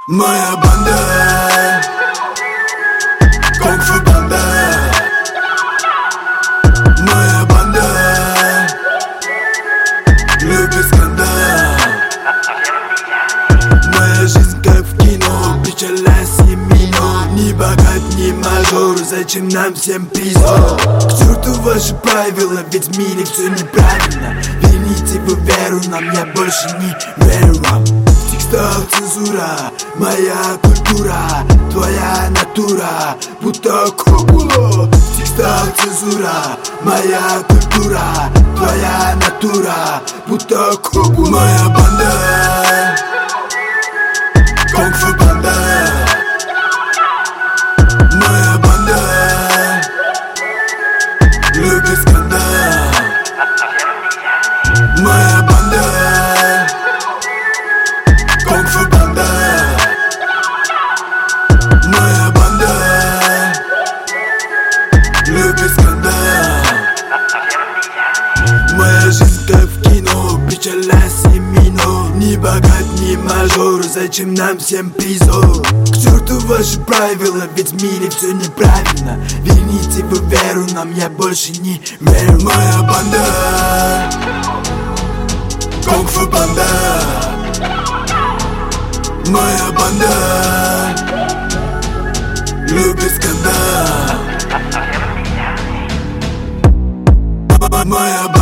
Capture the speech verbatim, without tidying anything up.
Моя банда, кунг-фу банда. Моя банда любит скандал. Моя жизнь как в кино, печалась и мино. Ни богат, ни мажор, зачем нам всем призор? К черту ваши правила, ведь в мире все неправильно. Верните вы веру нам, я больше не верю вам. Текстах цензура, моя культура, твоя натура, будто кукула. В текстах цензура, моя культура, твоя натура, будто кукула. Моя банда, кунг-фу банда. Моя банда любит скандал. Моя банда, кунг-фу банда. Моя банда любит скандал. Моя жизнь как в кино, печалась и мино. Ни богат, ни мажор, зачем нам всем призор? К черту ваши правила, ведь в мире все неправильно. Верните вы веру нам, я больше не верю. Моя банда, кунг-фу банда. Моя банда любит скандал. Моя